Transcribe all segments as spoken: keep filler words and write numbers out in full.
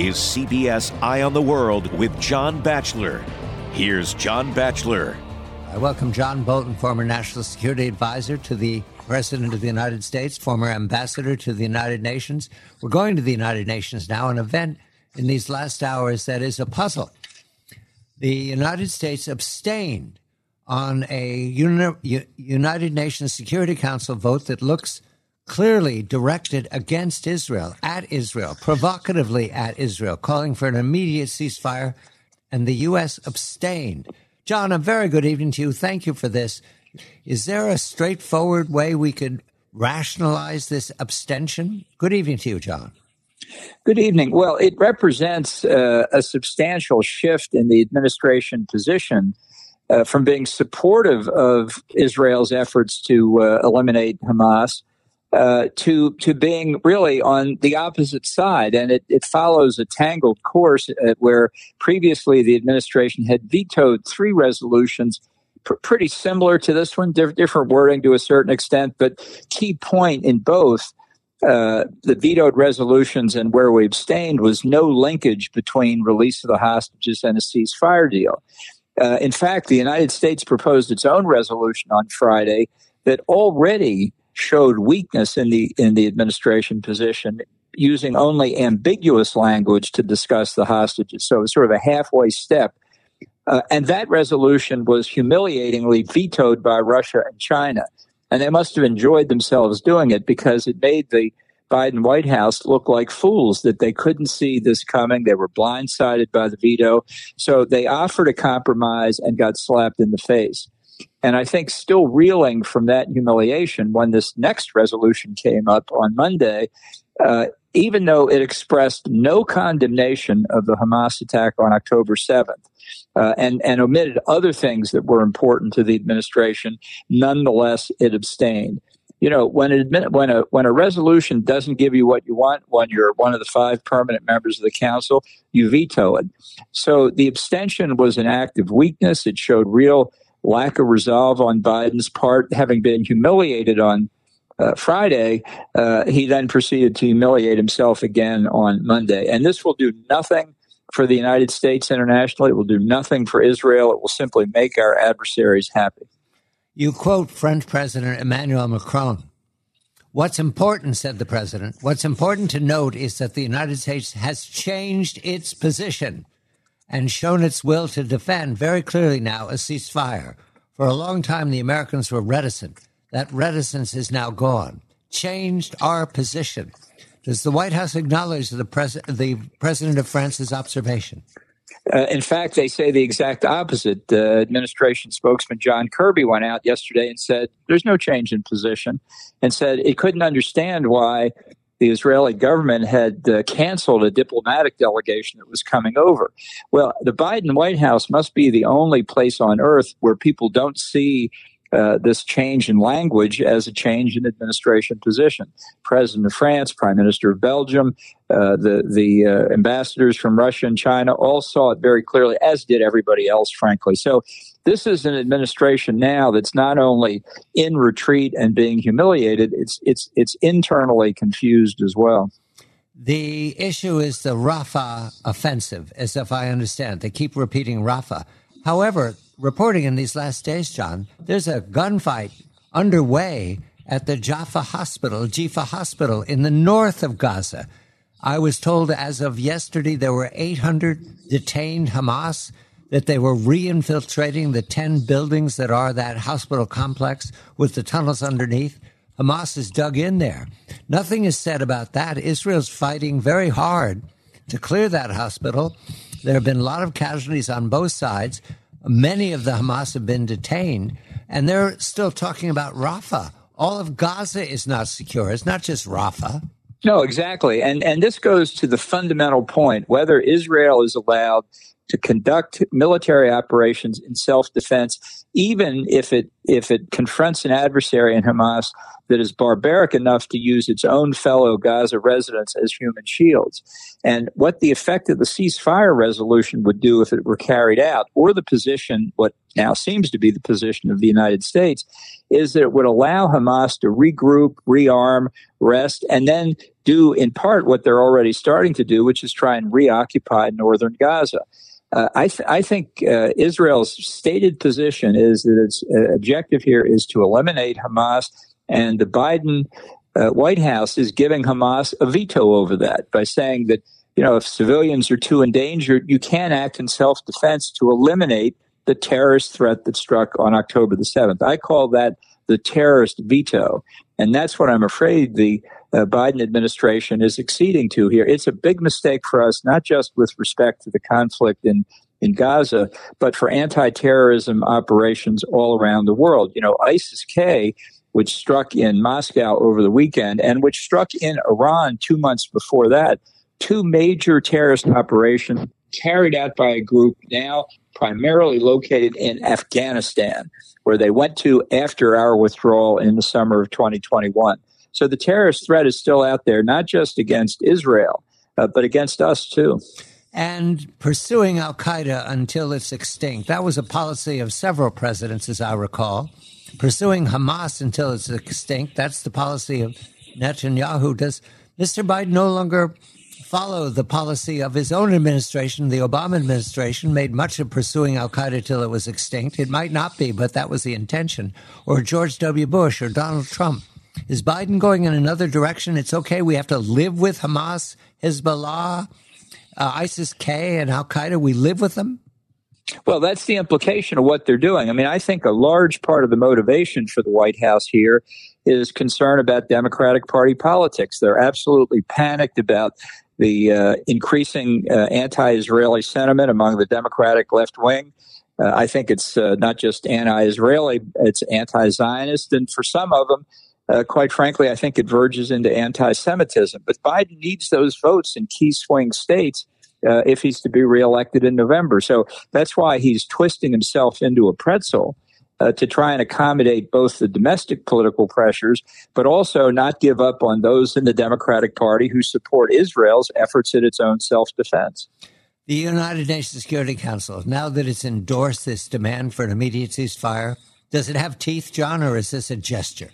is C B S Eye on the World with John Batchelor. Here's John Batchelor. I welcome John Bolton, former National Security Advisor to the President of the United States, former Ambassador to the United Nations. We're going to the United Nations now, an event in these last hours that is a puzzle. The United States abstained on a uni- United Nations Security Council vote that looks clearly directed against Israel, at Israel, provocatively at Israel, calling for an immediate ceasefire, and the U S abstained. John, a very good evening to you. Thank you for this. Is there a straightforward way we could rationalize this abstention? Good evening to you, John. Good evening. Well, it represents uh, a substantial shift in the administration position uh, from being supportive of Israel's efforts to uh, eliminate Hamas uh, to to being really on the opposite side. And it, it follows a tangled course uh, where previously the administration had vetoed three resolutions pr- pretty similar to this one, diff- different wording to a certain extent, but key point in both Uh, the vetoed resolutions and where we abstained was no linkage between release of the hostages and a ceasefire deal. Uh, in fact, the United States proposed its own resolution on Friday that already showed weakness in the in the administration position, using only ambiguous language to discuss the hostages. So it was sort of a halfway step. Uh, and that resolution was humiliatingly vetoed by Russia and China. And they must have enjoyed themselves doing it because it made the Biden White House look like fools, that they couldn't see this coming. They were blindsided by the veto. So they offered a compromise and got slapped in the face. And I think still reeling from that humiliation when this next resolution came up on Monday, uh, even though it expressed no condemnation of the Hamas attack on October seventh, uh, and, and omitted other things that were important to the administration, nonetheless, it abstained. You know, when, it, when, a, when a resolution doesn't give you what you want, when you're one of the five permanent members of the council, you veto it. So the abstention was an act of weakness. It showed real lack of resolve on Biden's part, having been humiliated on Uh, Friday. Uh, he then proceeded to humiliate himself again on Monday. And this will do nothing for the United States internationally. It will do nothing for Israel. It will simply make our adversaries happy. You quote French President Emmanuel Macron. What's important, said the president, what's important to note is that the United States has changed its position and shown its will to defend very clearly now a ceasefire. For a long time, the Americans were reticent. That reticence is now gone. Changed our position. Does the White House acknowledge the, pres- the President of France's observation? Uh, in fact, they say the exact opposite. The uh, administration spokesman John Kirby went out yesterday and said there's no change in position, and said it couldn't understand why the Israeli government had uh, canceled a diplomatic delegation that was coming over. Well, the Biden White House must be the only place on earth where people don't see Uh, this change in language as a change in administration position. President of France, Prime Minister of Belgium, uh, the the uh, ambassadors from Russia and China all saw it very clearly, as did everybody else, frankly. So this is an administration now that's not only in retreat and being humiliated, it's it's it's internally confused as well. The issue is the Rafah offensive, as if I understand. They keep repeating Rafah. However, reporting in these last days, John, there's a gunfight underway at the Jaffa Hospital, Jaffa Hospital in the north of Gaza. I was told as of yesterday there were eight hundred detained Hamas, that they were re-infiltrating the ten buildings that are that hospital complex with the tunnels underneath. Hamas is dug in there. Nothing is said about that. Israel's fighting very hard to clear that hospital. There have been a lot of casualties on both sides. Many of the Hamas have been detained, and they're still talking about Rafah. All of Gaza is not secure. It's not just Rafah. No, exactly. And and this goes to the fundamental point, whether Israel is allowed to conduct military operations in self-defense, even if it if it confronts an adversary in Hamas that is barbaric enough to use its own fellow Gaza residents as human shields. And what the effect of the ceasefire resolution would do if it were carried out, or the position, what now seems to be the position of the United States, is that it would allow Hamas to regroup, rearm, rest, and then do in part what they're already starting to do, which is try and reoccupy northern Gaza. Uh, I, th- I think uh, Israel's stated position is that its uh, objective here is to eliminate Hamas, and the Biden uh, White House is giving Hamas a veto over that by saying that, you know, if civilians are too endangered, you can act in self-defense to eliminate the terrorist threat that struck on October the seventh. I call that the terrorist veto. And that's what I'm afraid the uh, Biden administration is acceding to here. It's a big mistake for us, not just with respect to the conflict in, in Gaza, but for anti-terrorism operations all around the world. You know, ISIS-K, which struck in Moscow over the weekend and which struck in Iran two months before that, two major terrorist operations carried out by a group now primarily located in Afghanistan, where they went to after our withdrawal in the summer of twenty twenty-one. So the terrorist threat is still out there, not just against Israel, uh, but against us too. And pursuing al-Qaeda until it's extinct, that was a policy of several presidents, as I recall. Pursuing Hamas until it's extinct, that's the policy of Netanyahu. Does Mister Biden no longer follow the policy of his own administration? The Obama administration made much of pursuing al-Qaeda till it was extinct. It might not be, but that was the intention. Or George W. Bush or Donald Trump. Is Biden going in another direction? It's okay, we have to live with Hamas, Hezbollah, uh, ISIS-K, and al-Qaeda. We live with them? Well, that's the implication of what they're doing. I mean, I think a large part of the motivation for the White House here is concern about Democratic Party politics. They're absolutely panicked about the uh, increasing uh, anti-Israeli sentiment among the Democratic left wing. Uh, I think it's uh, not just anti-Israeli, it's anti-Zionist. And for some of them, uh, quite frankly, I think it verges into anti-Semitism. But Biden needs those votes in key swing states uh, if he's to be reelected in November. So that's why he's twisting himself into a pretzel uh, to try and accommodate both the domestic political pressures, but also not give up on those in the Democratic Party who support Israel's efforts at its own self-defense. The United Nations Security Council, now that it's endorsed this demand for an immediate ceasefire, does it have teeth, John, or is this a gesture?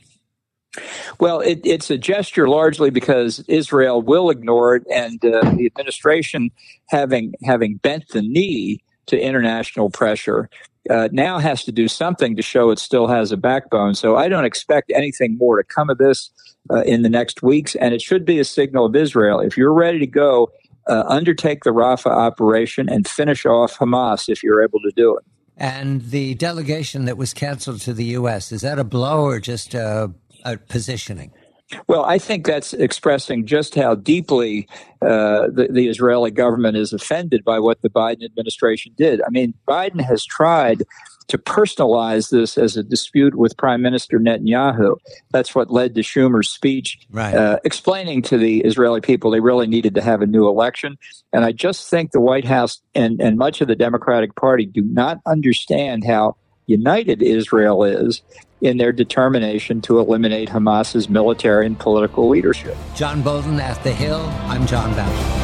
Well, it, it's a gesture largely because Israel will ignore it, and uh, the administration, having having bent the knee to international pressure, uh, now has to do something to show it still has a backbone. So I don't expect anything more to come of this uh, in the next weeks, and it should be a signal of Israel. If you're ready to go, uh, undertake the Rafah operation and finish off Hamas if you're able to do it. And the delegation that was canceled to the U S, is that a blow or just a Uh, positioning? Well, I think that's expressing just how deeply uh, the, the Israeli government is offended by what the Biden administration did. I mean, Biden has tried to personalize this as a dispute with Prime Minister Netanyahu. That's what led to Schumer's speech, right. uh, explaining to the Israeli people they really needed to have a new election. And I just think the White House and, and much of the Democratic Party do not understand how united Israel is in their determination to eliminate Hamas's military and political leadership. John Bolton at The Hill. I'm John Bachelor.